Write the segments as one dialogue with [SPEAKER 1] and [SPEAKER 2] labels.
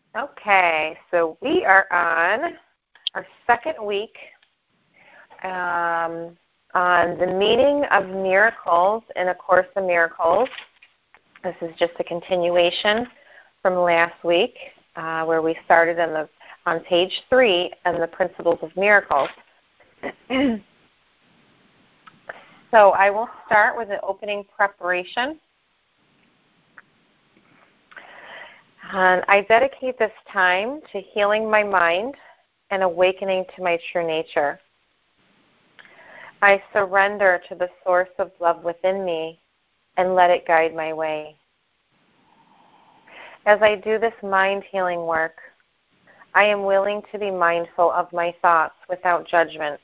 [SPEAKER 1] Okay, so we are on our second week on the meaning of miracles in A Course in Miracles. This is just a continuation from last week where we started on page 3 on the principles of miracles. So I will start with an opening preparation. And I dedicate this time to healing my mind and awakening to my true nature. I surrender to the source of love within me and let it guide my way. As I do this mind healing work, I am willing to be mindful of my thoughts without judgment.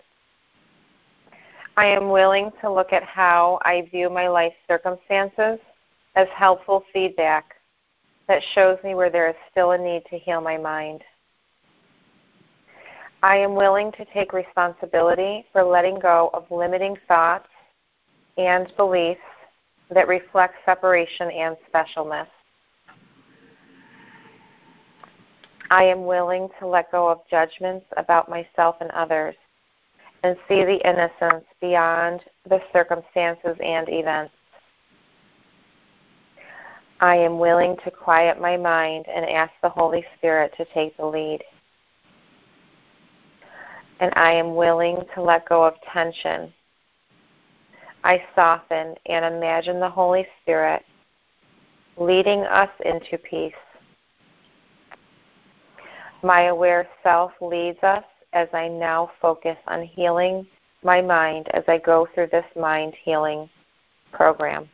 [SPEAKER 1] I am willing to look at how I view my life circumstances as helpful feedback that shows me where there is still a need to heal my mind. I am willing to take responsibility for letting go of limiting thoughts and beliefs that reflect separation and specialness. I am willing to let go of judgments about myself and others and see the innocence beyond the circumstances and events. I am willing to quiet my mind and ask the Holy Spirit to take the lead. And I am willing to let go of tension. I soften and imagine the Holy Spirit leading us into peace. My aware self leads us as I now focus on healing my mind as I go through this mind healing program.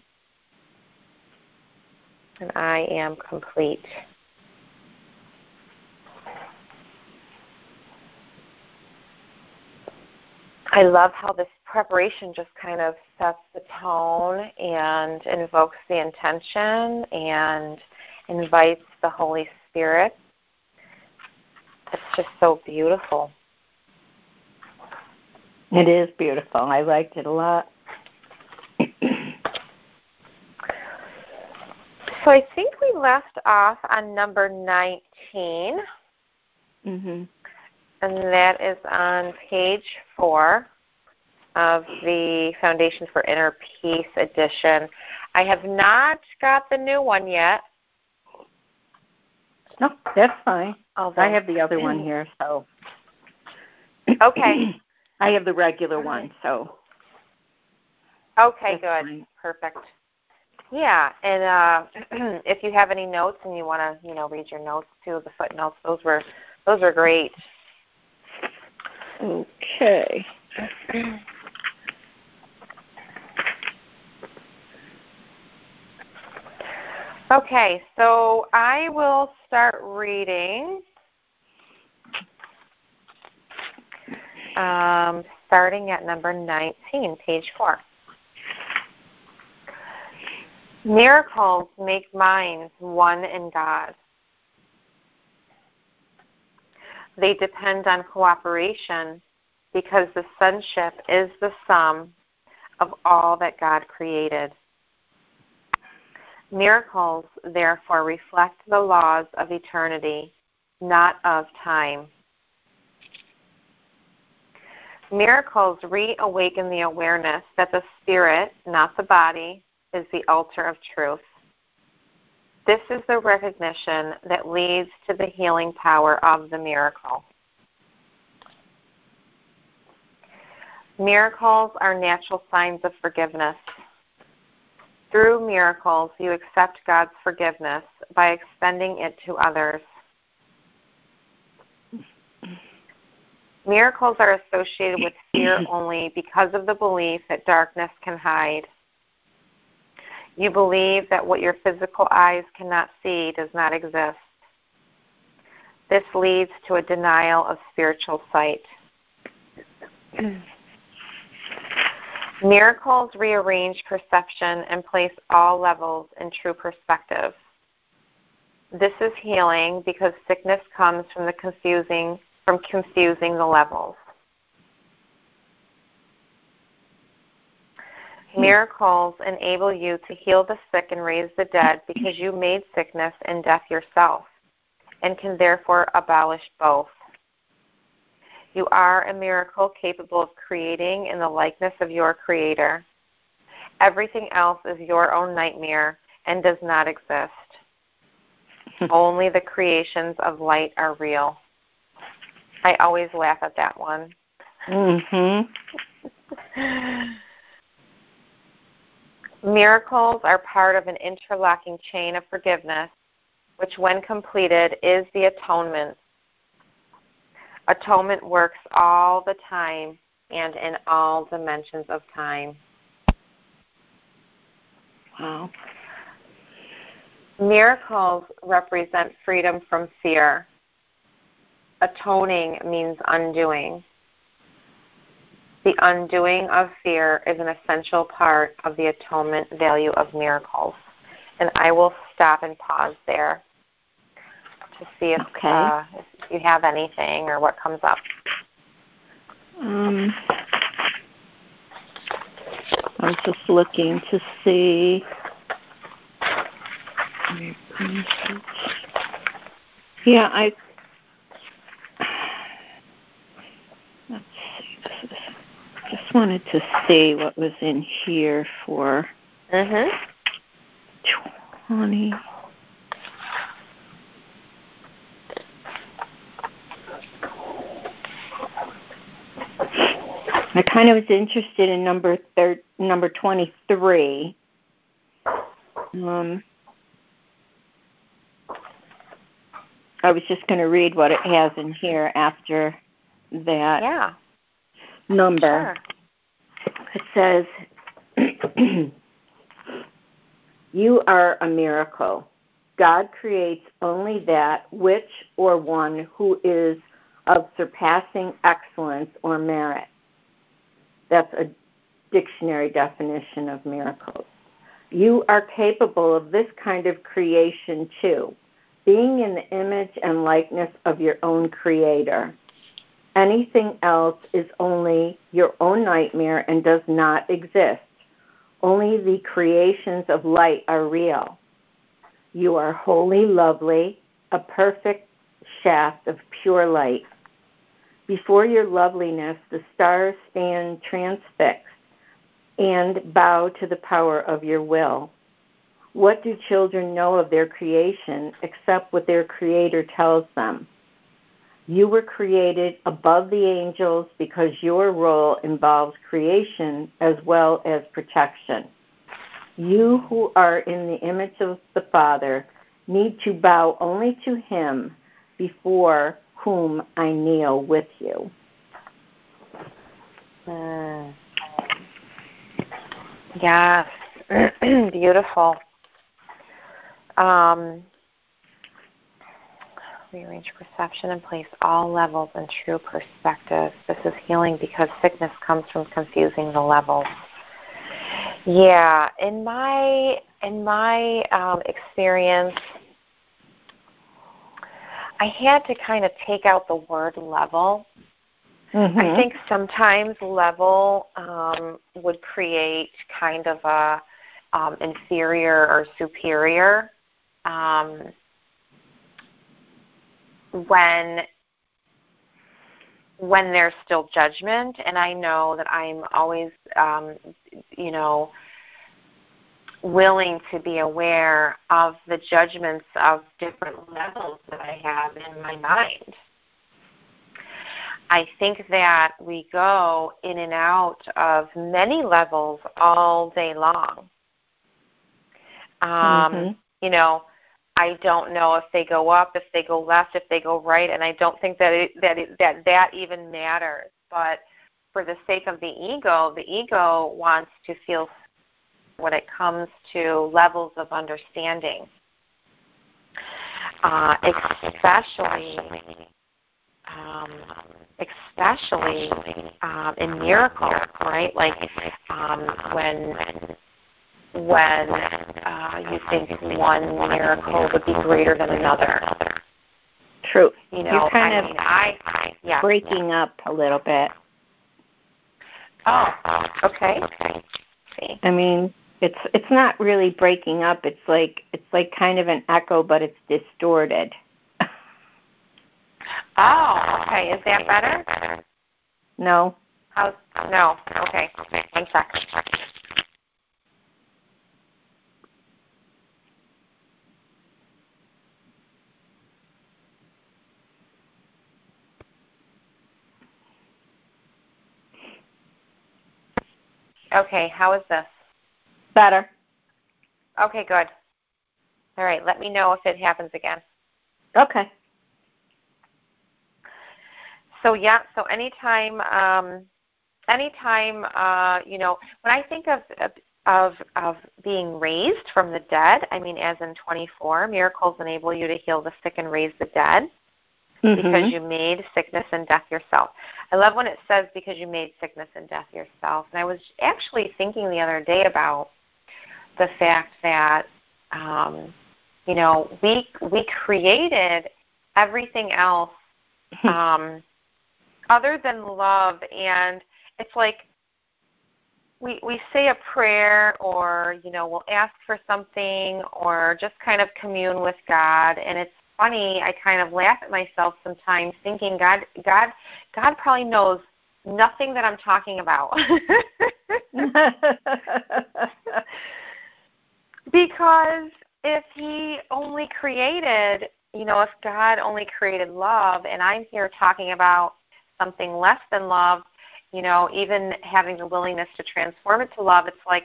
[SPEAKER 1] And I am complete. I love how this preparation just kind of sets the tone and invokes the intention and invites the Holy Spirit. It's just so beautiful.
[SPEAKER 2] It is beautiful. I liked it a lot.
[SPEAKER 1] So I think we left off on number 19,
[SPEAKER 2] Mm-hmm.
[SPEAKER 1] and that is on page 4 of the Foundations for Inner Peace edition. I have not got the new one yet.
[SPEAKER 2] No, that's fine.
[SPEAKER 1] Although,
[SPEAKER 2] I have the other one here, so.
[SPEAKER 1] Okay.
[SPEAKER 2] I have the regular one, so.
[SPEAKER 1] Okay, good.
[SPEAKER 2] Fine.
[SPEAKER 1] Perfect. Yeah, and if you have any notes and you want to, read your notes too, the footnotes, those were great.
[SPEAKER 2] Okay.
[SPEAKER 1] Okay, so I will start reading, starting at number 19, page 4. Miracles make minds one in God. They depend on cooperation because the sonship is the sum of all that God created. Miracles, therefore, reflect the laws of eternity, not of time. Miracles reawaken the awareness that the spirit, not the body, is the altar of truth. This is the recognition that leads to the healing power of the miracle. Miracles are natural signs of forgiveness. Through miracles, you accept God's forgiveness by extending it to others. Miracles are associated with fear only because of the belief that darkness can hide. You believe that what your physical eyes cannot see does not exist. This leads to a denial of spiritual sight. Miracles rearrange perception and place all levels in true perspective. This is healing because sickness comes from confusing the levels. Miracles enable you to heal the sick and raise the dead because you made sickness and death yourself. and can therefore abolish both. You are a miracle capable of creating in the likeness of your Creator. Everything else is your own nightmare and does not exist. Only the creations of light are real. I always laugh at that one. Miracles are part of an interlocking chain of forgiveness, which when completed is the atonement. Atonement works all the time and in all dimensions of time.
[SPEAKER 2] Wow.
[SPEAKER 1] Miracles represent freedom from fear. Atoning means undoing. The undoing of fear is an essential part of the atonement value of miracles. And I will stop and pause there to see if you have anything or what comes up.
[SPEAKER 2] I was just looking to see. Yeah, let's see. Just wanted to see what was in here for 20. I kind of was interested in number 23. I was just going to read what it has in here after that number. Sure. It says, you are a miracle. God creates only that which or one who is of surpassing excellence or merit. That's a dictionary definition of miracles. You are capable of this kind of creation too, being in the image and likeness of your own Creator. Anything else is only your own nightmare and does not exist. Only the creations of light are real. You are wholly lovely, a perfect shaft of pure light. Before your loveliness, the stars stand transfixed and bow to the power of your will. What do children know of their creation except what their Creator tells them? You were created above the angels because your role involves creation as well as protection. You who are in the image of the Father need to bow only to Him before whom I kneel with you.
[SPEAKER 1] Yes, beautiful. Rearrange perception and place all levels in true perspective. This is healing because sickness comes from confusing the levels. Yeah, in my experience, I had to kind of take out the word level. I think sometimes level would create kind of a inferior or superior when there's still judgment, and I know that I'm always, willing to be aware of the judgments of different levels that I have in my mind. I think that we go in and out of many levels all day long. I don't know if they go up, if they go left, if they go right, and I don't think that even matters. But for the sake of the ego wants to feel when it comes to levels of understanding, especially in miracles, right? Like when you think one miracle would be greater than another.
[SPEAKER 2] True. You're kind of breaking up a little bit.
[SPEAKER 1] Oh, okay. See.
[SPEAKER 2] I mean, it's not really breaking up. It's like kind of an echo, but it's distorted.
[SPEAKER 1] Oh, okay. Is that better?
[SPEAKER 2] No.
[SPEAKER 1] No. Okay. 1 second. Okay, how is this?
[SPEAKER 2] Better.
[SPEAKER 1] Okay, good. All right, let me know if it happens again.
[SPEAKER 2] Okay.
[SPEAKER 1] So anytime, when I think of being raised from the dead, I mean, as in 24, miracles enable you to heal the sick and raise the dead. Because you made sickness and death yourself. I love when it says because you made sickness and death yourself. And I was actually thinking the other day about the fact that, we created everything else other than love. And it's like we say a prayer or, we'll ask for something or just kind of commune with God. And it's funny, I kind of laugh at myself sometimes thinking God probably knows nothing that I'm talking about. Because if he only created, if God only created love and I'm here talking about something less than love, even having the willingness to transform it to love, it's like,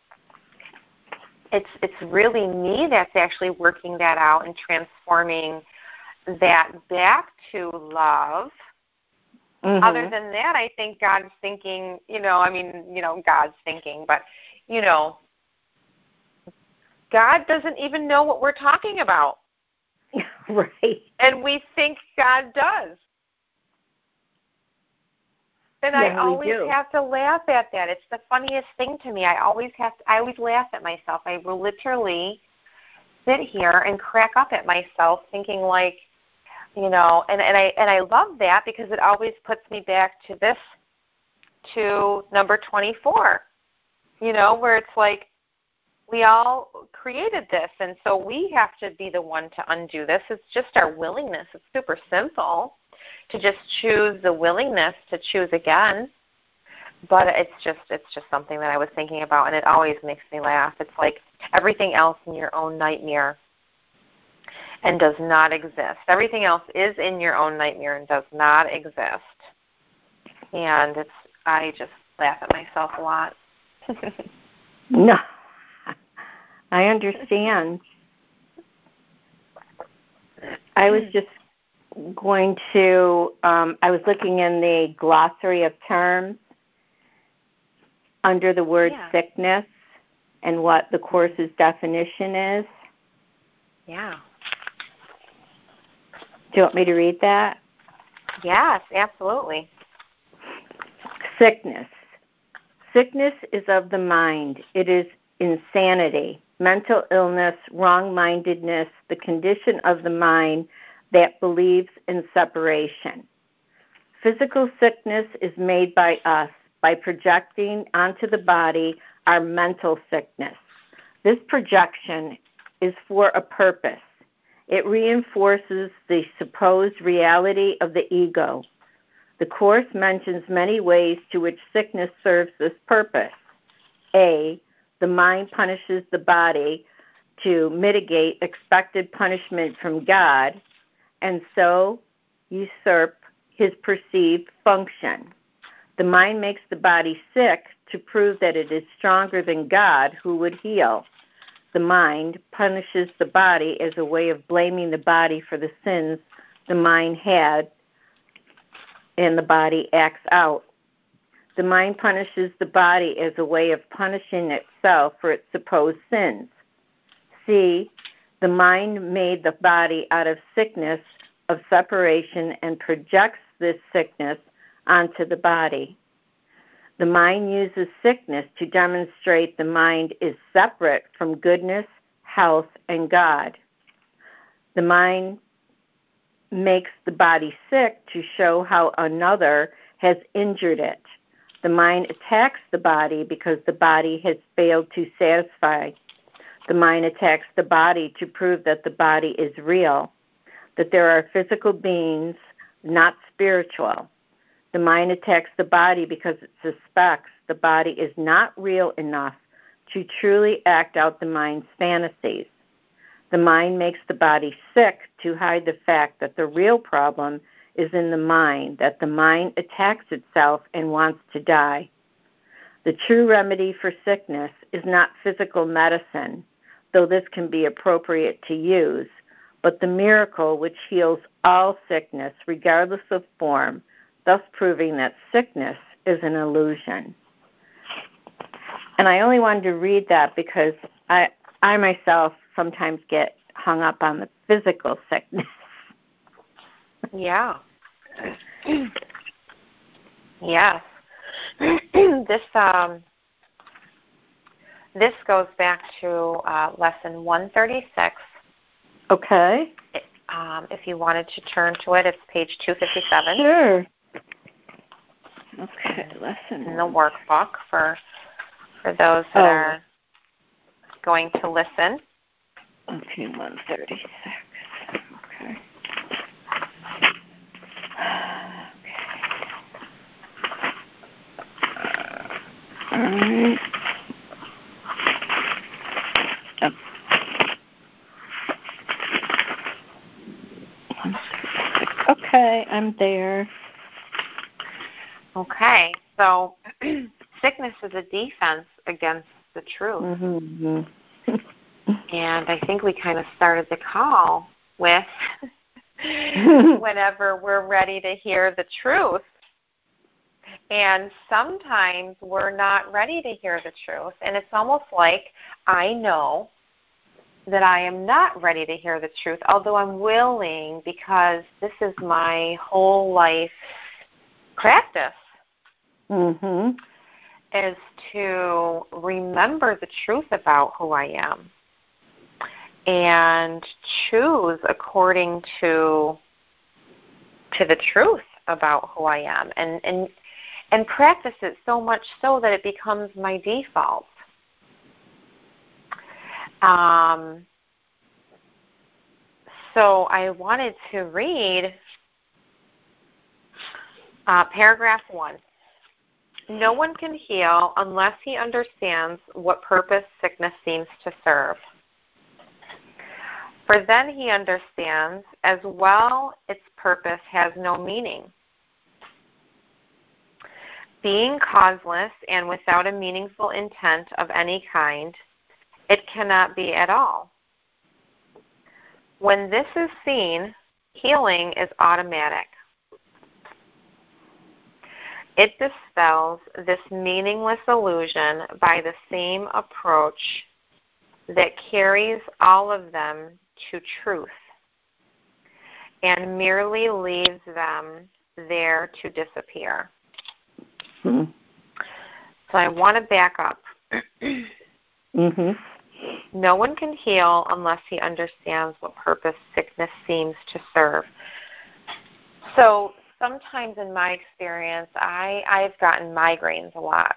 [SPEAKER 1] it's really me that's actually working that out and transforming that back to love. Other than that, I think God's thinking, God's thinking, but, God doesn't even know what we're talking about.
[SPEAKER 2] Right.
[SPEAKER 1] And we think God does. And I always have to laugh at that. It's the funniest thing to me. I always laugh at myself. I will literally sit here and crack up at myself thinking like, and I love that because it always puts me back to number 24, where it's like we all created this, and so we have to be the one to undo this. It's just our willingness. It's super simple to just choose the willingness to choose again. But it's just something that I was thinking about, and it always makes me laugh. It's like everything else in your own nightmare and does not exist. Everything else is in your own nightmare and does not exist. And I just laugh at myself a lot.
[SPEAKER 2] No, I understand. I was just going to, I was looking in the glossary of terms under the word sickness and what the Course's definition is.
[SPEAKER 1] Yeah.
[SPEAKER 2] Do you want me to read that?
[SPEAKER 1] Yes, absolutely.
[SPEAKER 2] Sickness. Sickness is of the mind. It is insanity, mental illness, wrong-mindedness, the condition of the mind that believes in separation. Physical sickness is made by us by projecting onto the body our mental sickness. This projection is for a purpose. It reinforces the supposed reality of the ego. The Course mentions many ways to which sickness serves this purpose. A, the mind punishes the body to mitigate expected punishment from God, and so usurp his perceived function. The mind makes the body sick to prove that it is stronger than God, who would heal. The mind punishes the body as a way of blaming the body for the sins the mind had, and the body acts out. The mind punishes the body as a way of punishing itself for its supposed sins. C, the mind made the body out of sickness of separation and projects this sickness onto the body. The mind uses sickness to demonstrate the mind is separate from goodness, health, and God. The mind makes the body sick to show how another has injured it. The mind attacks the body because the body has failed to satisfy. The mind attacks the body to prove that the body is real. that there are physical beings, not spiritual. The mind attacks the body because it suspects the body is not real enough to truly act out the mind's fantasies. The mind makes the body sick to hide the fact that the real problem is in the mind, that the mind attacks itself and wants to die. The true remedy for sickness is not physical medicine, though this can be appropriate to use, but the miracle which heals all sickness, regardless of form, thus proving that sickness is an illusion. And I only wanted to read that because I myself sometimes get hung up on the physical sickness.
[SPEAKER 1] Yeah. Yes. This goes back to lesson 136.
[SPEAKER 2] Okay.
[SPEAKER 1] If you wanted to turn to it, it's page 257.
[SPEAKER 2] Sure. Okay, lesson
[SPEAKER 1] in the workbook for those that are going to listen.
[SPEAKER 2] Okay, 136. Okay. All right. Okay, I'm there.
[SPEAKER 1] Okay, so sickness is a defense against the truth.
[SPEAKER 2] Mm-hmm.
[SPEAKER 1] And I think we kind of started the call with whenever we're ready to hear the truth. And sometimes we're not ready to hear the truth. And it's almost like I know that I am not ready to hear the truth, although I'm willing, because this is my whole life practice, is to remember the truth about who I am and choose according to the truth about who I am, and practice it so much so that it becomes my default. So I wanted to read paragraph 1. No one can heal unless he understands what purpose sickness seems to serve. For then he understands as well its purpose has no meaning. Being causeless and without a meaningful intent of any kind, it cannot be at all. When this is seen, healing is automatic. It dispels this meaningless illusion by the same approach that carries all of them to truth and merely leaves them there to disappear. So I want to back up. No one can heal unless he understands what purpose sickness seems to serve. So sometimes in my experience, I've gotten migraines a lot.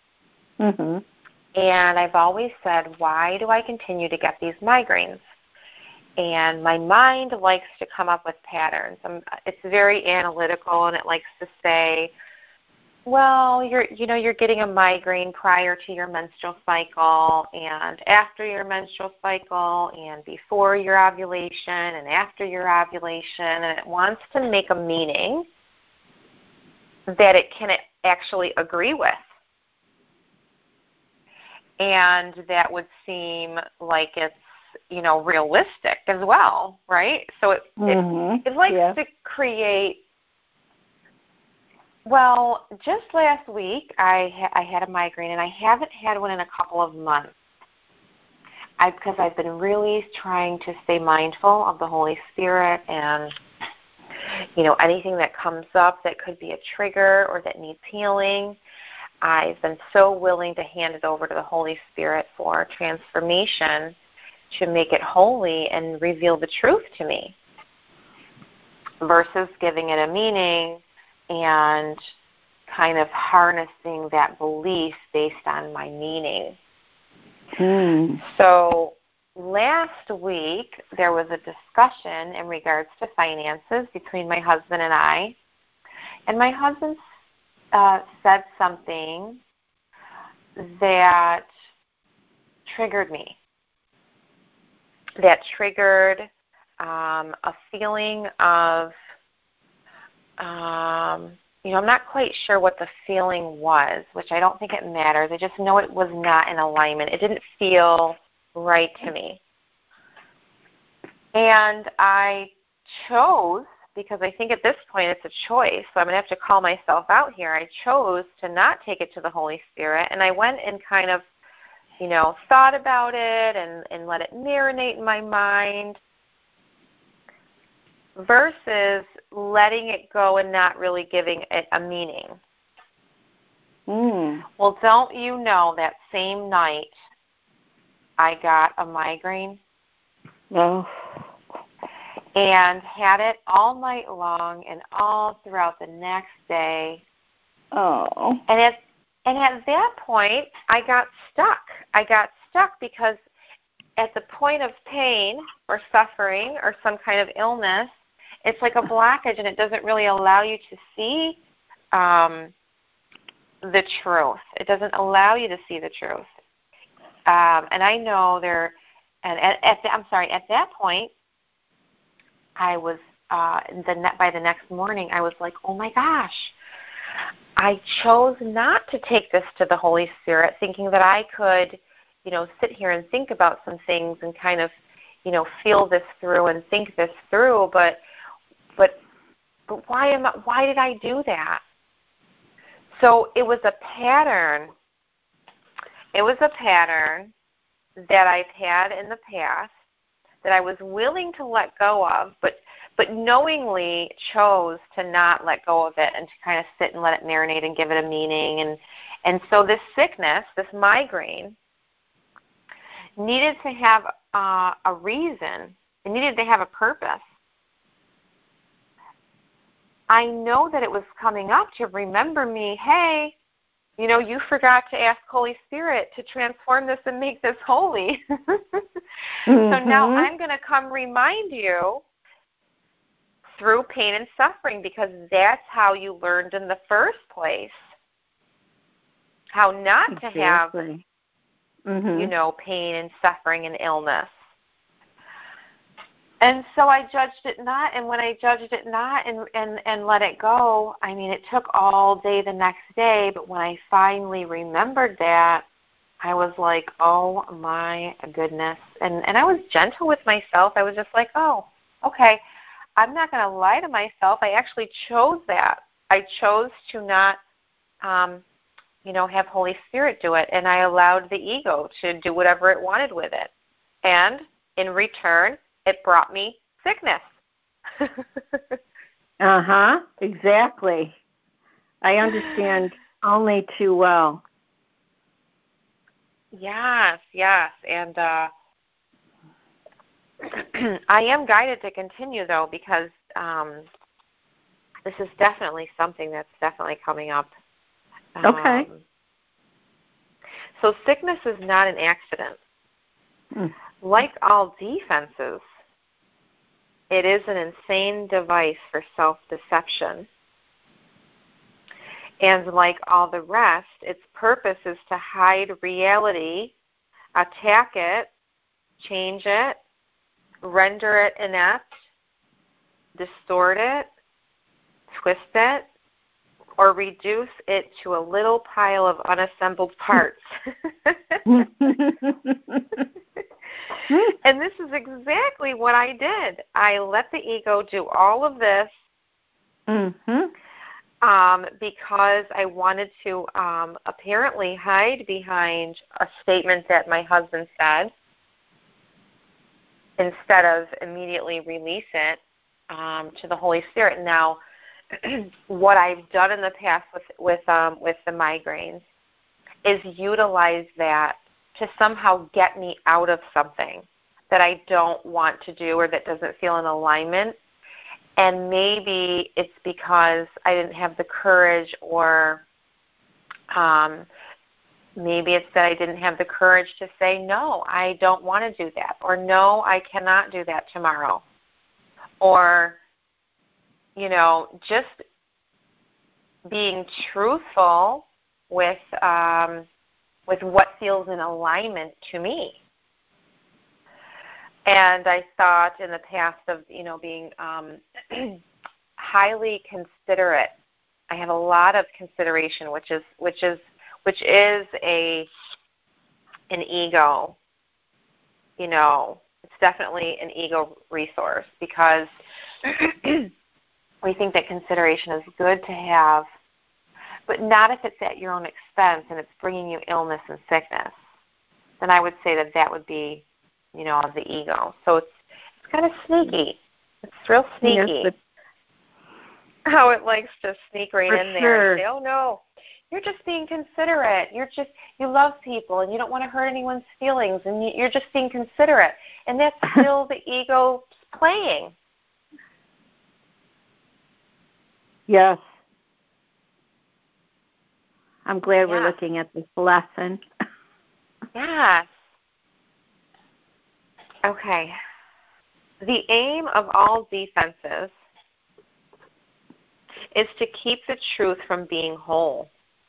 [SPEAKER 1] And I've always said, why do I continue to get these migraines? And my mind likes to come up with patterns. It's very analytical, and it likes to say, well, you're getting a migraine prior to your menstrual cycle, and after your menstrual cycle, and before your ovulation, and after your ovulation, and it wants to make a meaning that it can actually agree with. And that would seem like it's, realistic as well, right? So it likes to create. Well, just last week I had a migraine, and I haven't had one in a couple of months. Because I've been really trying to stay mindful of the Holy Spirit and, anything that comes up that could be a trigger or that needs healing. I've been so willing to hand it over to the Holy Spirit for transformation to make it holy and reveal the truth to me versus giving it a meaning and kind of harnessing that belief based on my meaning. So last week there was a discussion in regards to finances between my husband and I. And my husband said something that triggered me, that triggered a feeling of, I'm not quite sure what the feeling was, which I don't think it matters. I just know it was not in alignment. It didn't feel right to me. And I chose, because I think at this point it's a choice, so I'm going to have to call myself out here. I chose to not take it to the Holy Spirit, and I went and kind of, thought about it and let it marinate in my mind versus letting it go and not really giving it a meaning. Well, don't you know that same night I got a migraine?
[SPEAKER 2] Oh.
[SPEAKER 1] And had it all night long and all throughout the next day.
[SPEAKER 2] Oh.
[SPEAKER 1] And at that point, I got stuck. I got stuck because at the point of pain or suffering or some kind of illness, it's like a blockage, and it doesn't really allow you to see the truth. It doesn't allow you to see the truth. And I know at that point, I was, by the next morning, I was like, oh my gosh, I chose not to take this to the Holy Spirit, thinking that I could, sit here and think about some things and kind of, feel this through and think this through, but why did I do that? So it was a pattern. It was a pattern that I've had in the past that I was willing to let go of, but knowingly chose to not let go of it and to kind of sit and let it marinate and give it a meaning. And so this sickness, this migraine, needed to have a reason. It needed to have a purpose. I know that it was coming up to remember me, hey, you forgot to ask Holy Spirit to transform this and make this holy. So now I'm going to come remind you through pain and suffering, because that's how you learned in the first place how not to have, pain and suffering and illness. And so I judged it not, and when I judged it not and let it go, it took all day the next day, but when I finally remembered that, I was like, oh my goodness. And I was gentle with myself. I was just like, oh, okay, I'm not going to lie to myself. I actually chose that. I chose to not, have Holy Spirit do it, and I allowed the ego to do whatever it wanted with it. And in return, it brought me sickness.
[SPEAKER 2] Exactly. I understand only too well.
[SPEAKER 1] Yes. And I am guided to continue, though, because this is definitely something that's definitely coming up.
[SPEAKER 2] Okay.
[SPEAKER 1] So sickness is not an accident. Like all defenses, it is an insane device for self-deception. And like all the rest, its purpose is to hide reality, attack it, change it, render it inept, distort it, twist it, or reduce it to a little pile of unassembled parts. And this is exactly what I did. I let the ego do all of this because I wanted to apparently hide behind a statement that my husband said instead of immediately release it to the Holy Spirit. Now, what I've done in the past with the migraines is utilize that to somehow get me out of something that I don't want to do or that doesn't feel in alignment. And maybe it's because I didn't have the courage or maybe it's that I didn't have the courage to say, no, I don't want to do that, or no, I cannot do that tomorrow. Or, just being truthful with what feels in alignment to me. And I thought in the past of, being highly considerate. I have a lot of consideration, which is an ego. It's definitely an ego resource, because we think that consideration is good to have, but not if it's at your own expense and it's bringing you illness and sickness. Then I would say that would be, of the ego. So it's kind of sneaky. It's real sneaky.
[SPEAKER 2] Yes,
[SPEAKER 1] how it likes to sneak right in there
[SPEAKER 2] sure.
[SPEAKER 1] and say, oh, no, you're just being considerate. You love people and you don't want to hurt anyone's feelings, and you're just being considerate. And that's still the ego playing.
[SPEAKER 2] Yes. I'm glad we're looking at this lesson.
[SPEAKER 1] Yes. Okay. The aim of all defenses is to keep the truth from being whole.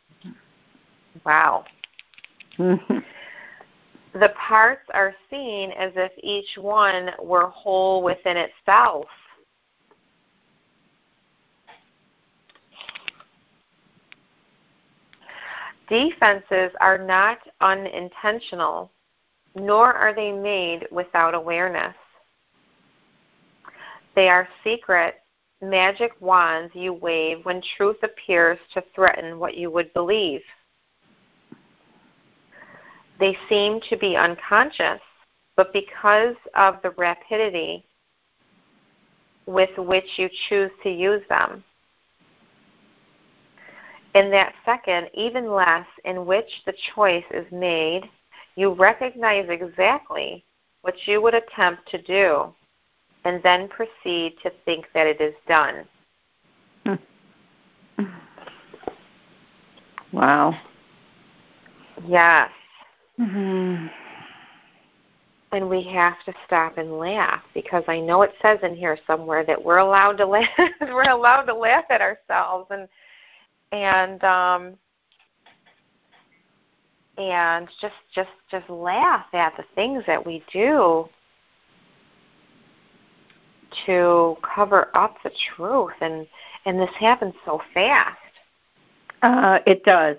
[SPEAKER 1] Wow.
[SPEAKER 2] Mm-hmm.
[SPEAKER 1] The parts are seen as if each one were whole within itself. Defenses are not unintentional, nor are they made without awareness. They are secret, magic wands you wave when truth appears to threaten what you would believe. They seem to be unconscious, but because of the rapidity with which you choose to use them, in that second, even less, in which the choice is made, you recognize exactly what you would attempt to do, and then proceed to think that it is done.
[SPEAKER 2] Wow.
[SPEAKER 1] Yes.
[SPEAKER 2] Mm-hmm.
[SPEAKER 1] And we have to stop and laugh, because I know it says in here somewhere that we're allowed to laugh. We're allowed to laugh at ourselves and just laugh at the things that we do to cover up the truth, and this happens so fast.
[SPEAKER 2] It does.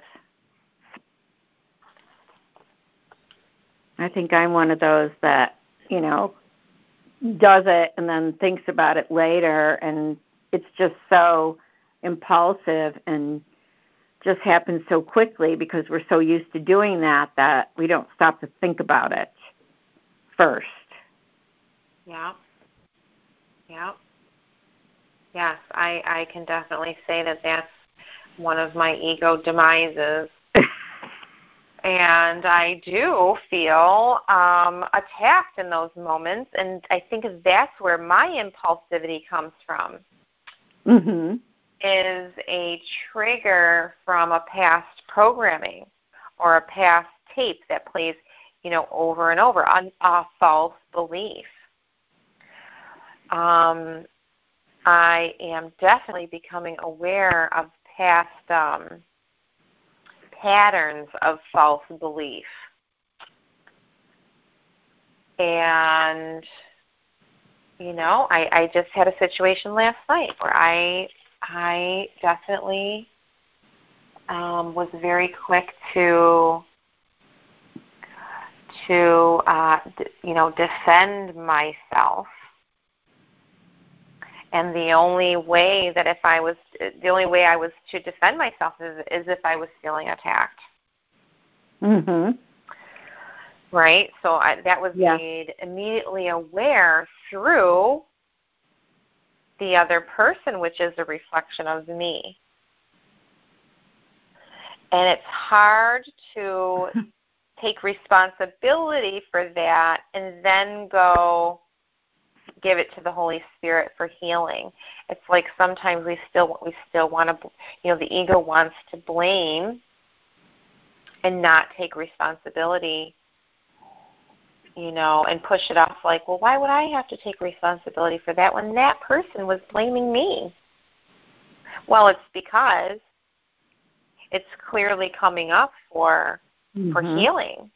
[SPEAKER 2] I think I'm one of those that, does it and then thinks about it later, and it's just so impulsive and just happens so quickly because we're so used to doing that we don't stop to think about it first.
[SPEAKER 1] Yeah. Yeah. Yes, I can definitely say that that's one of my ego demises. And I do feel attacked in those moments, and I think that's where my impulsivity comes from.
[SPEAKER 2] Mm-hmm.
[SPEAKER 1] Is a trigger from a past programming or a past tape that plays, over and over on a false belief. I am definitely becoming aware of past patterns of false belief. And, I just had a situation last night where I definitely was very quick to defend myself. And the only way I was to defend myself is if I was feeling attacked.
[SPEAKER 2] Mm-hmm.
[SPEAKER 1] Right? So that was made immediately aware through the other person, which is a reflection of me. And it's hard to take responsibility for that and then go give it to the Holy Spirit for healing. It's like sometimes we still want to, the ego wants to blame and not take responsibility, and push it off like, well, why would I have to take responsibility for that when that person was blaming me? Well, it's because it's clearly coming up for healing.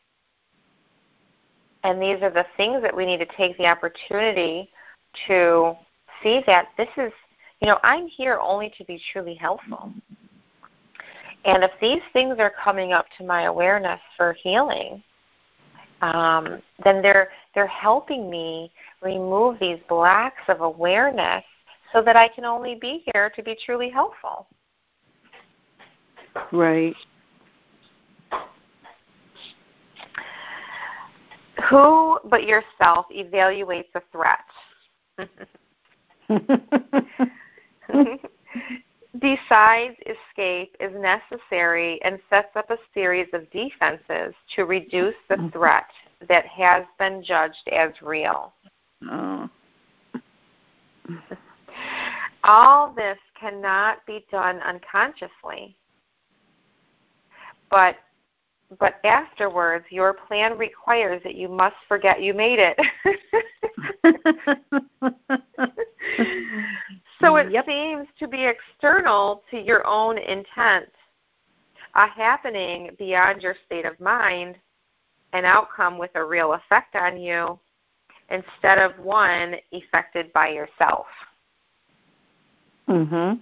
[SPEAKER 1] And these are the things that we need to take the opportunity to see that this is, I'm here only to be truly helpful. And if these things are coming up to my awareness for healing, then they're helping me remove these blocks of awareness so that I can only be here to be truly helpful.
[SPEAKER 2] Right.
[SPEAKER 1] Who but yourself evaluates a threat? Decides escape is necessary and sets up a series of defenses to reduce the threat that has been judged as real.
[SPEAKER 2] Oh.
[SPEAKER 1] All this cannot be done unconsciously. But afterwards, your plan requires that you must forget you made it. So it seems to be external to your own intent, a happening beyond your state of mind, an outcome with a real effect on you, instead of one effected by yourself.
[SPEAKER 2] Yeah.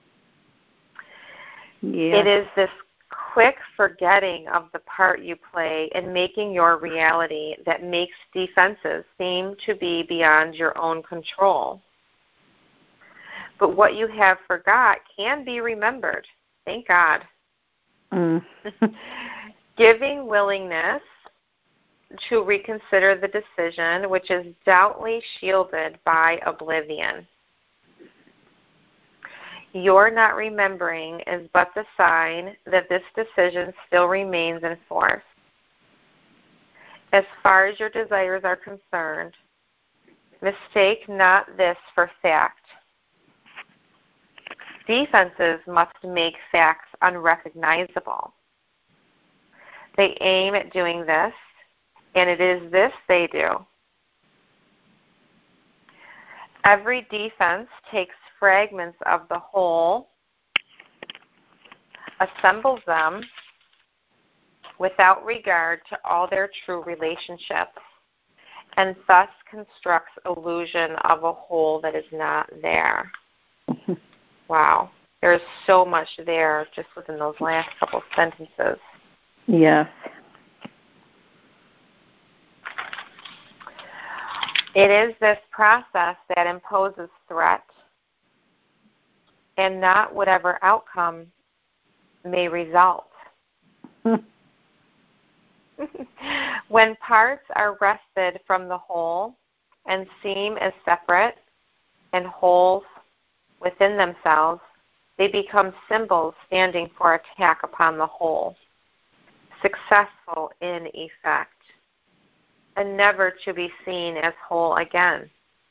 [SPEAKER 1] It is this quick forgetting of the part you play in making your reality that makes defenses seem to be beyond your own control. But what you have forgot can be remembered. Thank God. Giving willingness to reconsider the decision, which is doubtly shielded by oblivion. Your not remembering is but the sign that this decision still remains in force. As far as your desires are concerned, mistake not this for fact. Defenses must make facts unrecognizable. They aim at doing this, and it is this they do. Every defense takes fragments of the whole, assembles them without regard to all their true relationships, and thus constructs illusion of a whole that is not there. Wow. There's so much there just within those last couple sentences.
[SPEAKER 2] Yes.
[SPEAKER 1] It is this process that imposes threat and not whatever outcome may result. When parts are wrested from the whole and seem as separate and wholes within themselves, they become symbols standing for attack upon the whole, successful in effect, and never to be seen as whole again.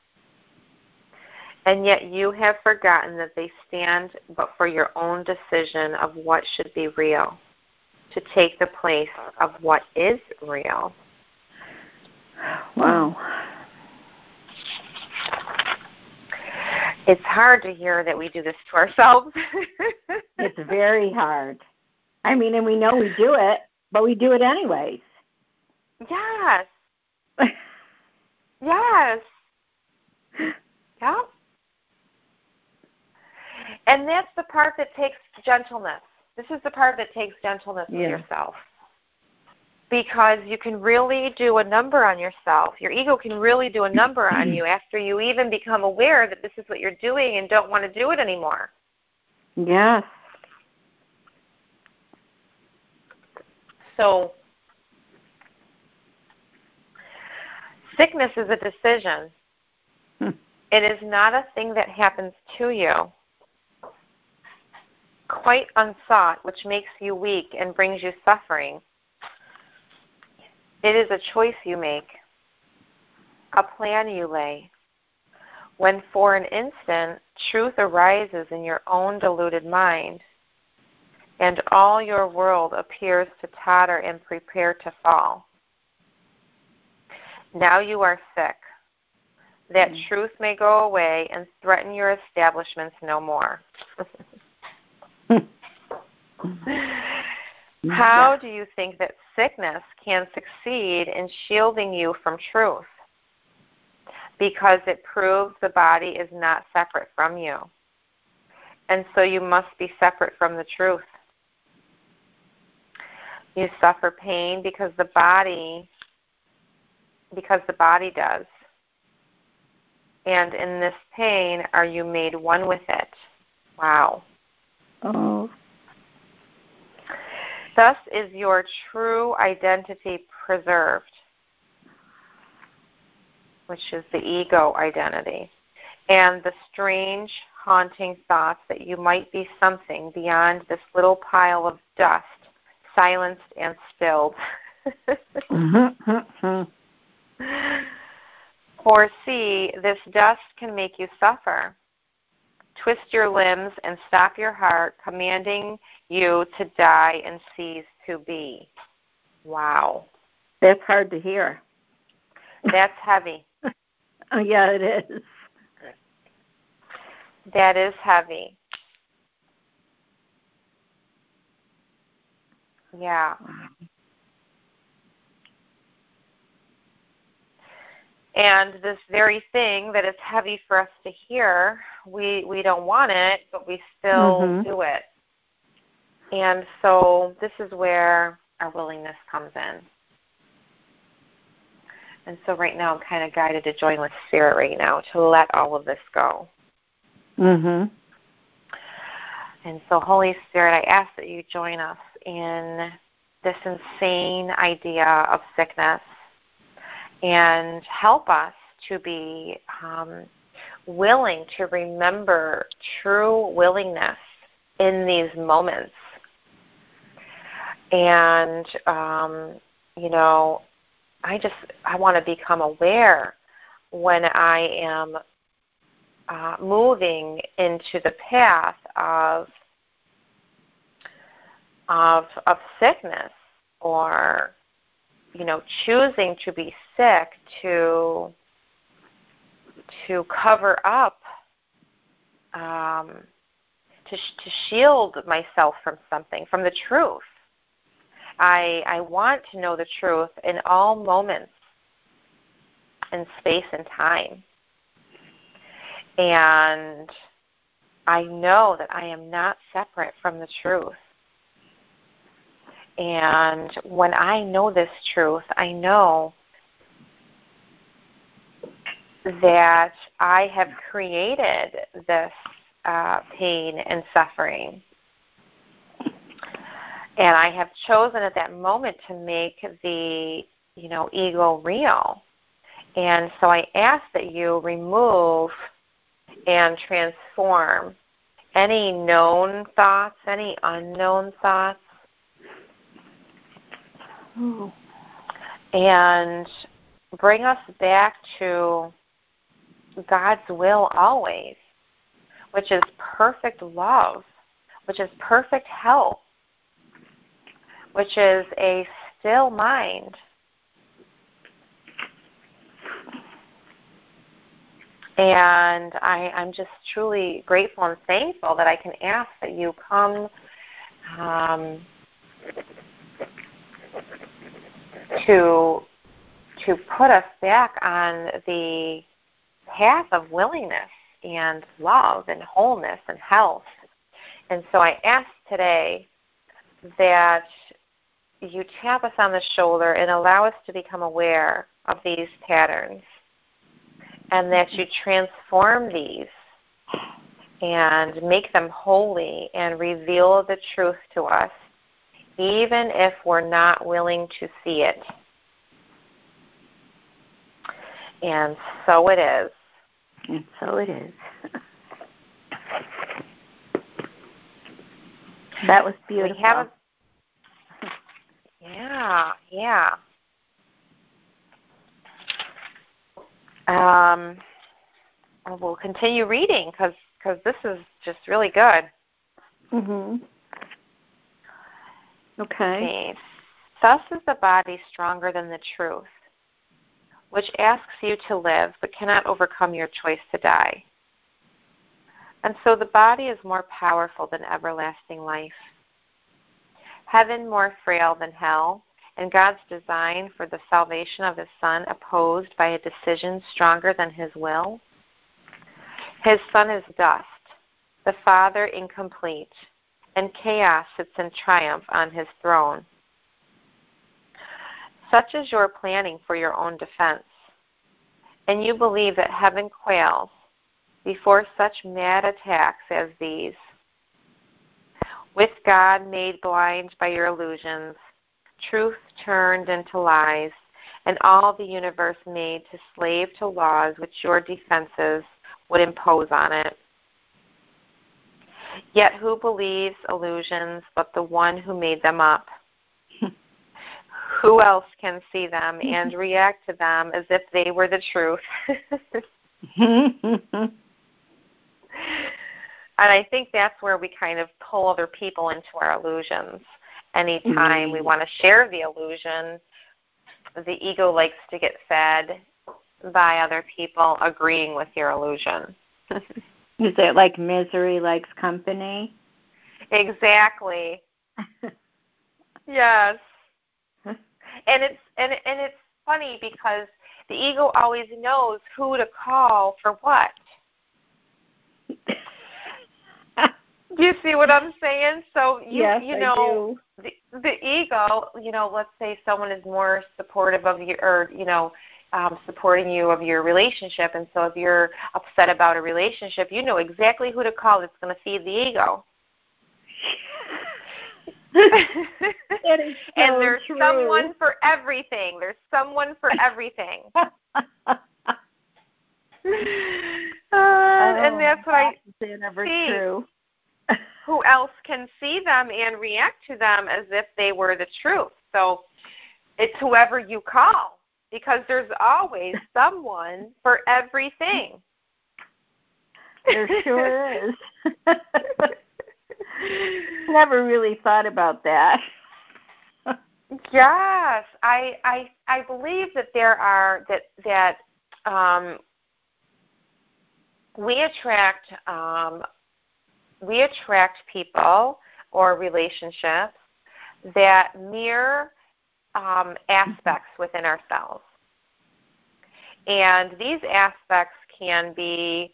[SPEAKER 1] And yet you have forgotten that they stand but for your own decision of what should be real, to take the place of what is real.
[SPEAKER 2] Wow.
[SPEAKER 1] It's hard to hear that we do this to ourselves.
[SPEAKER 2] It's very hard. I mean, and we know we do it, but we do it anyways.
[SPEAKER 1] Yes. Yes. Yeah. And that's the part that takes gentleness. This is the part that takes gentleness with yourself. Because you can really do a number on yourself. Your ego can really do a number on you after you even become aware that this is what you're doing and don't want to do it anymore.
[SPEAKER 2] Yes.
[SPEAKER 1] So, sickness is a decision. It is not a thing that happens to you, quite unsought, which makes you weak and brings you suffering. It is a choice you make, a plan you lay. When for an instant truth arises in your own deluded mind, and all your world appears to totter and prepare to fall. Now you are sick. That truth may go away and threaten your establishments no more. How do you think that sickness can succeed in shielding you from truth? Because it proves the body is not separate from you. And so you must be separate from the truth. You suffer pain because the body does. And in this pain are you made one with it. Wow.
[SPEAKER 2] Oh.
[SPEAKER 1] Thus is your true identity preserved, which is the ego identity, and the strange, haunting thoughts that you might be something beyond this little pile of dust, silenced and stilled. For see, this dust can make you suffer, twist your limbs and stop your heart, commanding you to die and cease to be. Wow.
[SPEAKER 2] That's hard to hear.
[SPEAKER 1] That's heavy.
[SPEAKER 2] Oh, yeah, it is.
[SPEAKER 1] That is heavy. Yeah. And this very thing that is heavy for us to hear, we don't want it, but we still do it. And so this is where our willingness comes in. And so right now I'm kind of guided to join with Spirit right now to let all of this go. And so Holy Spirit, I ask that you join us in this insane idea of sickness and help us to be willing to remember true willingness in these moments. And, I want to become aware when I am moving into the path of sickness, or choosing to be sick to cover up, to shield myself from something, from the truth. I want to know the truth in all moments in space and time. And I know that I am not separate from the truth. And when I know this truth, I know that I have created this pain and suffering. And I have chosen at that moment to make the, ego real. And so I ask that you remove and transform any known thoughts, any unknown thoughts, and bring us back to God's will always, which is perfect love, which is perfect health, which is a still mind. And I'm just truly grateful and thankful that I can ask that you come to put us back on the path of willingness and love and wholeness and health. And so I ask today that you tap us on the shoulder and allow us to become aware of these patterns, and that you transform these and make them holy and reveal the truth to us, even if we're not willing to see it. And so it is.
[SPEAKER 2] And so it is. That was beautiful.
[SPEAKER 1] We have yeah. We'll continue reading because this is just really good.
[SPEAKER 2] Okay.
[SPEAKER 1] See, thus is the body stronger than the truth, which asks you to live but cannot overcome your choice to die. And so the body is more powerful than everlasting life, heaven more frail than hell, and God's design for the salvation of his Son opposed by a decision stronger than his will. His Son is dust, the Father incomplete, and chaos sits in triumph on his throne. Such is your planning for your own defense, and you believe that heaven quails before such mad attacks as these. With God made blind by your illusions, truth turned into lies, and all the universe made to slave to laws which your defenses would impose on it. Yet who believes illusions but the one who made them up? Who else can see them and react to them as if they were the truth? And I think that's where we kind of pull other people into our illusions. Anytime we want to share the illusion, the ego likes to get fed by other people agreeing with your illusion.
[SPEAKER 2] Is it like misery likes company?
[SPEAKER 1] Exactly. Yes. And it's funny because the ego always knows who to call for what. Do you see what I'm saying? So
[SPEAKER 2] yes,
[SPEAKER 1] you know,
[SPEAKER 2] I do.
[SPEAKER 1] the ego, you know, let's say someone is more supportive of you, or supporting you of your relationship, and so if you're upset about a relationship, you know exactly who to call that's going to feed the ego.
[SPEAKER 2] It is so
[SPEAKER 1] and there's
[SPEAKER 2] true.
[SPEAKER 1] someone for everything. There's someone for everything. And that's what I see.
[SPEAKER 2] True.
[SPEAKER 1] Who else can see them and react to them as if they were the truth? So it's whoever you call, because there's always someone for everything.
[SPEAKER 2] There sure is. Never really thought about that.
[SPEAKER 1] Yes, I believe that there are that we attract people or relationships that mirror aspects within ourselves, and these aspects can be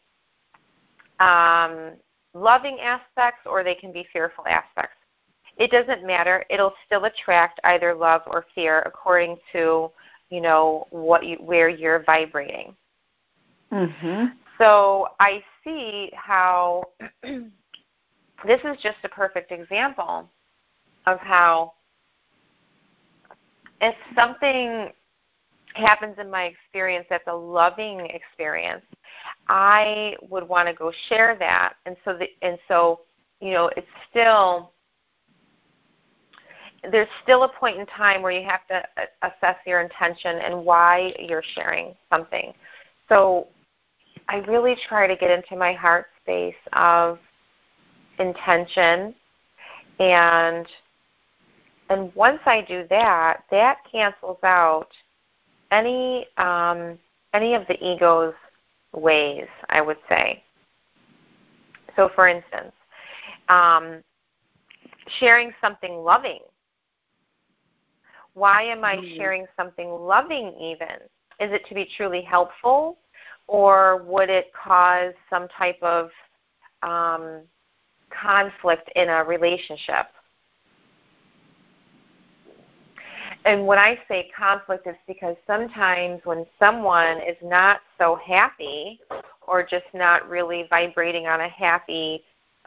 [SPEAKER 1] loving aspects or they can be fearful aspects. It doesn't matter. It'll still attract either love or fear according to, you know, where you're vibrating.
[SPEAKER 2] Mm-hmm.
[SPEAKER 1] So I see how this is just a perfect example of how if something happens in my experience that's a loving experience, I would want to go share that. And so you know, it's still, there's still a point in time where you have to assess your intention and why you're sharing something. So I really try to get into my heart space of intention, and once I do that, that cancels out any of the ego's ways, I would say. So, for instance, sharing something loving. Why am I sharing something loving even? Is it to be truly helpful, or would it cause some type of conflict in a relationship? And when I say conflict, it's because sometimes when someone is not so happy or just not really vibrating on a happy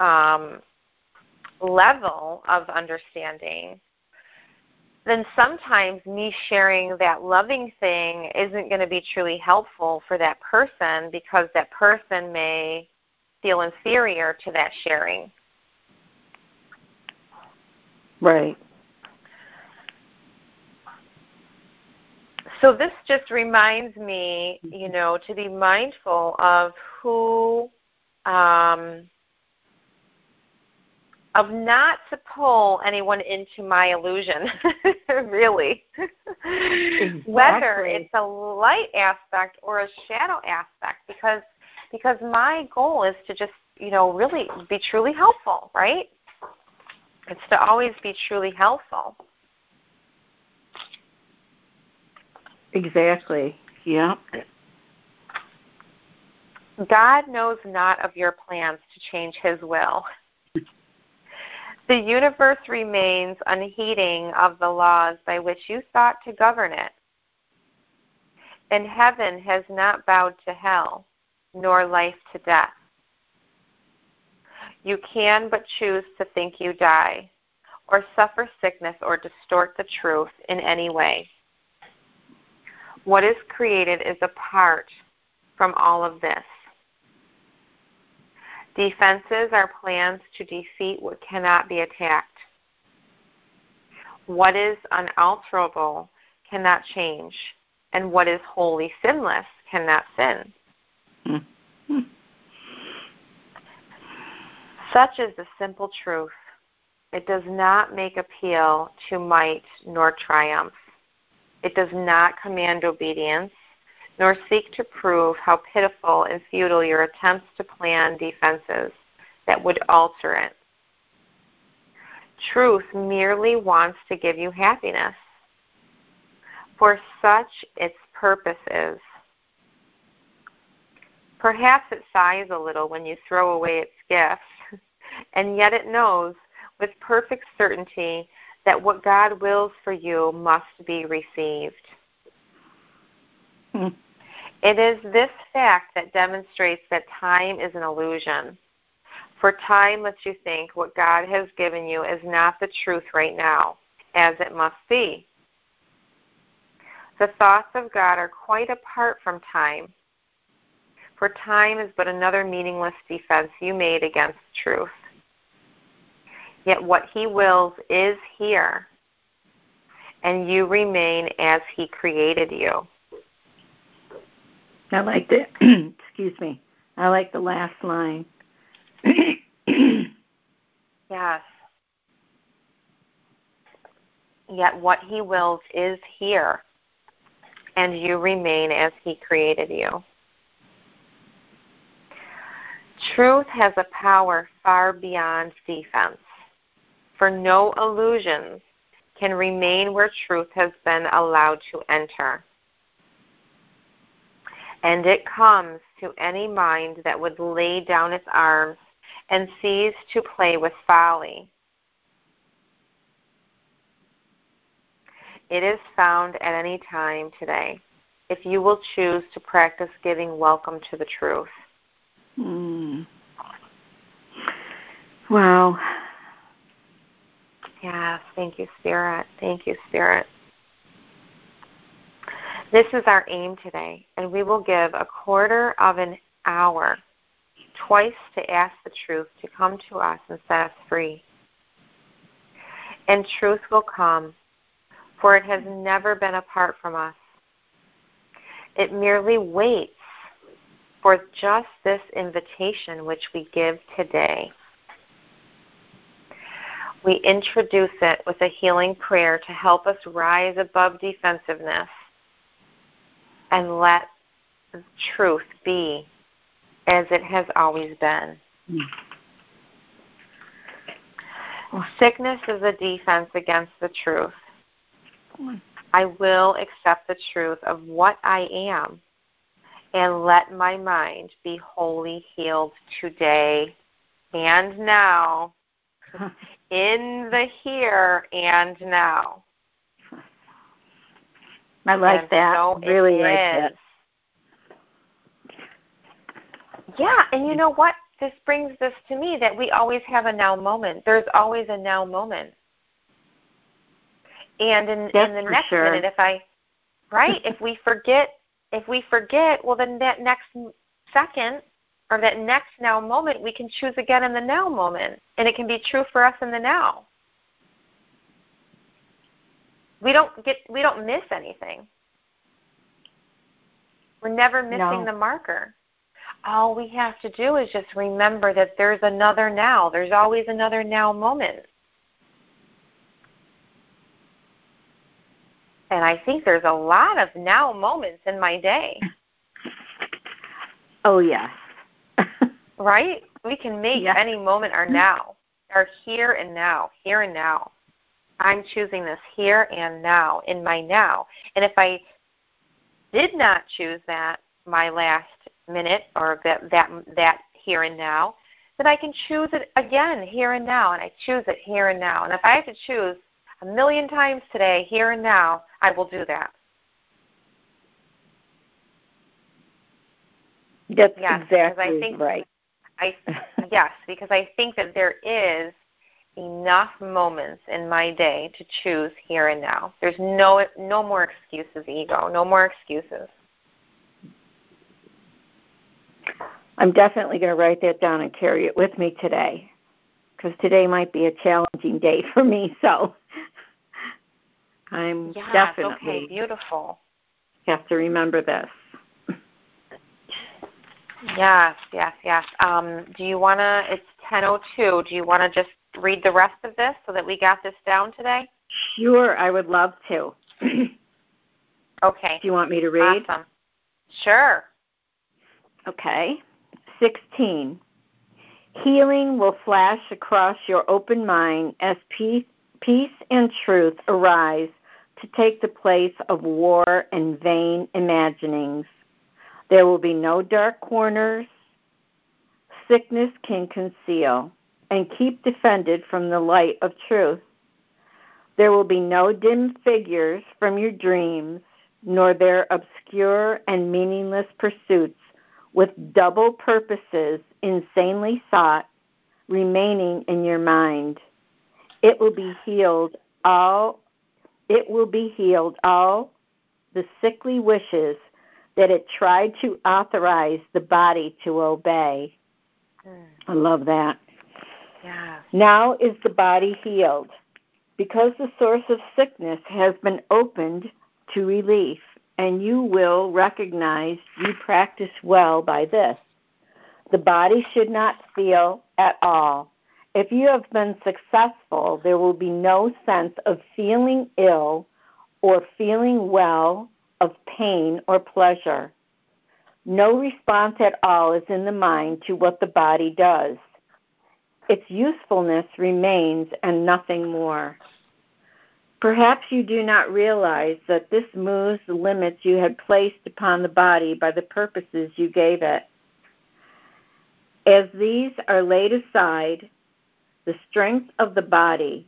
[SPEAKER 1] level of understanding, then sometimes me sharing that loving thing isn't going to be truly helpful for that person, because that person may feel inferior to that sharing.
[SPEAKER 2] Right.
[SPEAKER 1] So this just reminds me, you know, to be mindful of who not to pull anyone into my illusion, really.
[SPEAKER 2] Exactly.
[SPEAKER 1] Whether it's a light aspect or a shadow aspect, because my goal is to just, really be truly helpful, right? It's to always be truly helpful.
[SPEAKER 2] Exactly. Yeah.
[SPEAKER 1] God knows not of your plans to change his will. The universe remains unheeding of the laws by which you thought to govern it. And heaven has not bowed to hell, nor life to death. You can but choose to think you die, or suffer sickness, or distort the truth in any way. What is created is apart from all of this. Defenses are plans to defeat what cannot be attacked. What is unalterable cannot change, and what is wholly sinless cannot sin.
[SPEAKER 2] Mm-hmm.
[SPEAKER 1] Such is the simple truth. It does not make appeal to might nor triumph. It does not command obedience, nor seek to prove how pitiful and futile your attempts to plan defenses that would alter it. Truth merely wants to give you happiness, for such its purpose is. Perhaps it sighs a little when you throw away its gifts, and yet it knows with perfect certainty that what God wills for you must be received.
[SPEAKER 2] Mm.
[SPEAKER 1] It is this fact that demonstrates that time is an illusion. For time lets you think what God has given you is not the truth right now, as it must be. The thoughts of God are quite apart from time, for time is but another meaningless defense you made against truth. Yet what he wills is here, and you remain as he created you.
[SPEAKER 2] I like the excuse me. I like the last line.
[SPEAKER 1] Yes. Yet what he wills is here, and you remain as he created you. Truth has a power far beyond defense, for no illusions can remain where truth has been allowed to enter. And it comes to any mind that would lay down its arms and cease to play with folly. It is found at any time today, if you will choose to practice giving welcome to the truth.
[SPEAKER 2] Mm. Wow.
[SPEAKER 1] Yes, thank you, Spirit. Thank you, Spirit. This is our aim today, and we will give a quarter of an hour twice to ask the truth to come to us and set us free. And truth will come, for it has never been apart from us. It merely waits for just this invitation which we give today. We introduce it with a healing prayer to help us rise above defensiveness and let the truth be as it has always been. Sickness is a defense against the truth. I will accept the truth of what I am and let my mind be wholly healed today and now, in the here and now.
[SPEAKER 2] I like
[SPEAKER 1] And
[SPEAKER 2] that.
[SPEAKER 1] so
[SPEAKER 2] Really like that.
[SPEAKER 1] Yeah, and you know what? This brings this to me that we always have a now moment. There's always a now moment. And in the next minute, if we forget, well, then that next second or that next now moment, we can choose again in the now moment, and it can be true for us in the now. We don't miss anything. We're never missing the marker. all we have to do is just remember that there's another now. There's always another now moment. And I think there's a lot of now moments in my day.
[SPEAKER 2] Oh, yes.
[SPEAKER 1] Right? We can make any moment our now, our here and now, here and now. I'm choosing this here and now, in my now. And if I did not choose that, my last minute, or that here and now, then I can choose it again here and now, and I choose it here and now. And if I have to choose 1,000,000 times today, here and now, I will do that.
[SPEAKER 2] That's exactly right.
[SPEAKER 1] Yes, because I think that there is enough moments in my day to choose here and now. There's no more excuses, ego. No more excuses.
[SPEAKER 2] I'm definitely going to write that down and carry it with me today, because today might be a challenging day for me. So I'm definitely
[SPEAKER 1] okay. Beautiful.
[SPEAKER 2] Have to remember this.
[SPEAKER 1] Yes. Do you want to? It's 10:02. Do you want to just read the rest of this so that we got this down today?
[SPEAKER 2] Sure, I would love to.
[SPEAKER 1] Okay.
[SPEAKER 2] Do you want me to read?
[SPEAKER 1] Awesome. Sure.
[SPEAKER 2] Okay. 16. Healing will flash across your open mind as peace and truth arise to take the place of war and vain imaginings. There will be no dark corners sickness can conceal and keep defended from the light of truth. There will be no dim figures from your dreams, nor their obscure and meaningless pursuits with double purposes insanely sought remaining in your mind. It will be healed all the sickly wishes that it tried to authorize the body to obey. I love that.
[SPEAKER 1] Yeah.
[SPEAKER 2] Now is the body healed, because the source of sickness has been opened to relief, and you will recognize you practice well by this. The body should not feel at all. If you have been successful, there will be no sense of feeling ill or feeling well, of pain or pleasure. No response at all is in the mind to what the body does. Its usefulness remains and nothing more. Perhaps you do not realize that this moves the limits you had placed upon the body by the purposes you gave it. As these are laid aside, the strength of the body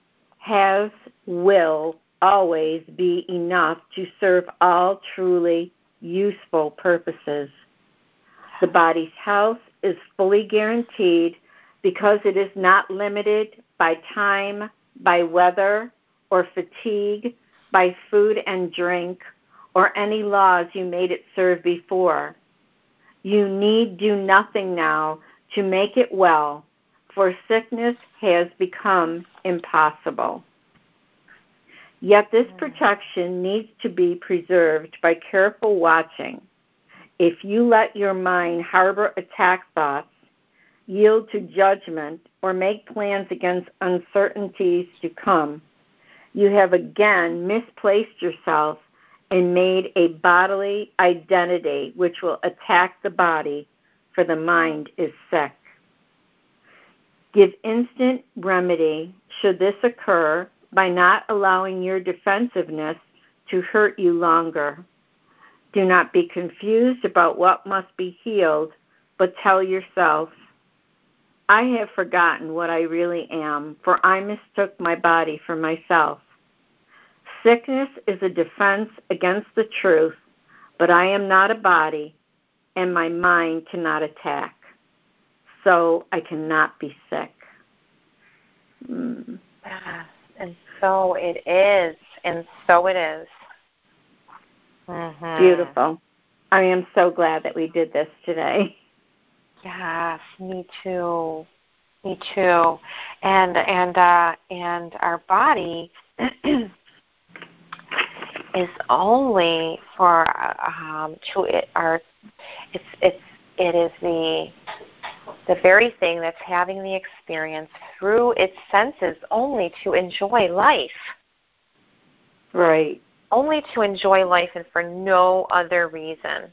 [SPEAKER 2] will always be enough to serve all truly useful purposes. The body's health is fully guaranteed because it is not limited by time, by weather, or fatigue, by food and drink, or any laws you made it serve before. You need do nothing now to make it well, for sickness has become impossible. Yet this protection needs to be preserved by careful watching. If you let your mind harbor attack thoughts, yield to judgment, or make plans against uncertainties to come, you have again misplaced yourself and made a bodily identity which will attack the body, for the mind is sick. Give instant remedy should this occur by not allowing your defensiveness to hurt you longer. Do not be confused about what must be healed, but tell yourself, I have forgotten what I really am, for I mistook my body for myself. Sickness is a defense against the truth, but I am not a body, and my mind cannot attack. So I cannot be sick.
[SPEAKER 1] Yes, and so it is, and so it is. Mm-hmm.
[SPEAKER 2] Beautiful. I am so glad that we did this today.
[SPEAKER 1] Yes, me too. Me too. And our body is only for It is the very thing that's having the experience through its senses only to enjoy life.
[SPEAKER 2] Right.
[SPEAKER 1] Only to enjoy life and for no other reason.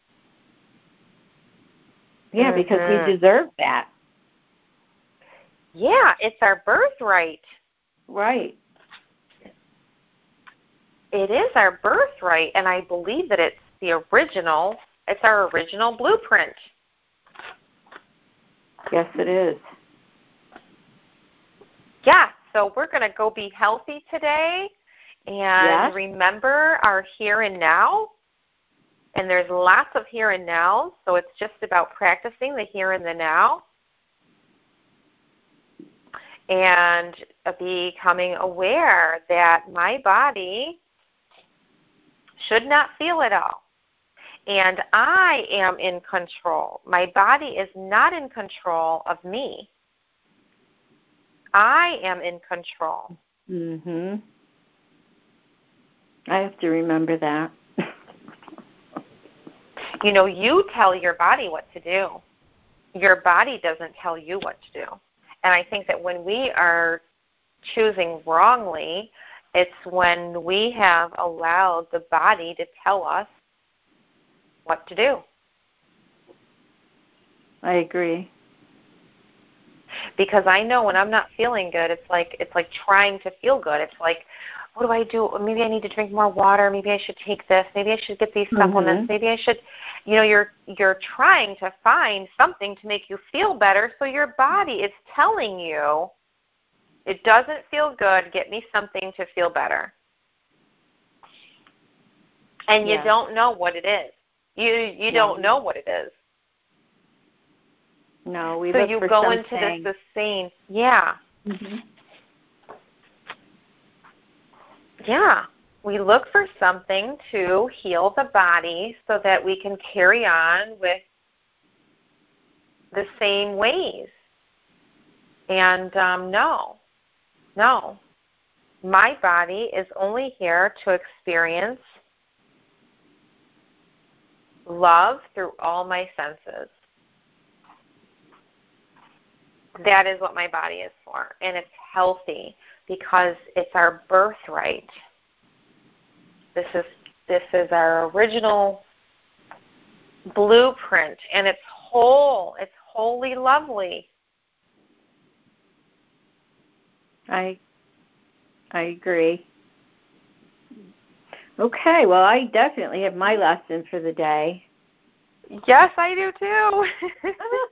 [SPEAKER 2] Yeah, because we deserve that.
[SPEAKER 1] Yeah, it's our birthright.
[SPEAKER 2] Right.
[SPEAKER 1] It is our birthright, and I believe that it's our original blueprint.
[SPEAKER 2] Yes, it is.
[SPEAKER 1] Yeah, so we're going to go be healthy today and remember our here and now. And there's lots of here and now, so it's just about practicing the here and the now and becoming aware that my body should not feel it all. And I am in control. My body is not in control of me. I am in control.
[SPEAKER 2] Mhm. I have to remember that.
[SPEAKER 1] You know, you tell your body what to do. Your body doesn't tell you what to do. And I think that when we are choosing wrongly, it's when we have allowed the body to tell us what to do.
[SPEAKER 2] I agree.
[SPEAKER 1] Because I know when I'm not feeling good, it's like trying to feel good. It's like, what do I do? Maybe I need to drink more water. Maybe I should take this. Maybe I should get these supplements. Maybe I should, you're trying to find something to make you feel better. So your body is telling you, it doesn't feel good. Get me something to feel better. And you don't know what it is. You don't know what it is.
[SPEAKER 2] No, we
[SPEAKER 1] so
[SPEAKER 2] look
[SPEAKER 1] you
[SPEAKER 2] for
[SPEAKER 1] go
[SPEAKER 2] something.
[SPEAKER 1] into this same, yeah.
[SPEAKER 2] Mm-hmm.
[SPEAKER 1] Yeah. We look for something to heal the body so that we can carry on with the same ways. And no. My body is only here to experience love through all my senses. That is what my body is for. And it's healthy because it's our birthright. This is our original blueprint, and it's whole. It's wholly lovely.
[SPEAKER 2] I agree. Okay, well, I definitely have my lesson for the day.
[SPEAKER 1] Yes, I do too.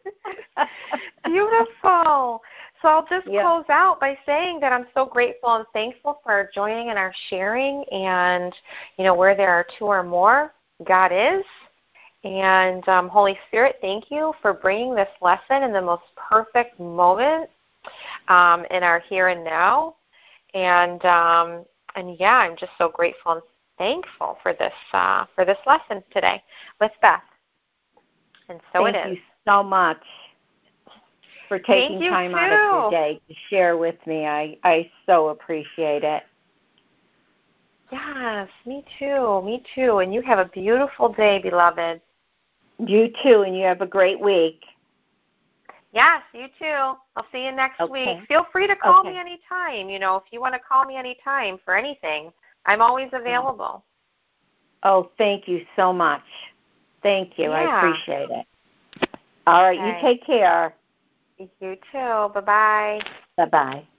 [SPEAKER 1] Beautiful. So I'll just close out by saying that I'm so grateful and thankful for joining and our sharing. And, where there are two or more, God is. And Holy Spirit, thank you for bringing this lesson in the most perfect moment in our here and now. And I'm just so grateful and thankful for this lesson today with Beth. And so
[SPEAKER 2] Thank
[SPEAKER 1] it is.
[SPEAKER 2] Thank you so much for taking time out of your day to share with me. I so appreciate it.
[SPEAKER 1] Yes, me too. And you have a beautiful day, beloved.
[SPEAKER 2] You too, and you have a great week.
[SPEAKER 1] Yes, you too. I'll see you next week. Feel free to call me anytime. If you want to call me anytime for anything, I'm always available.
[SPEAKER 2] Oh, thank you so much. Thank you.
[SPEAKER 1] Yeah.
[SPEAKER 2] I appreciate it. All right, you take care.
[SPEAKER 1] You too. Bye-bye.
[SPEAKER 2] Bye-bye.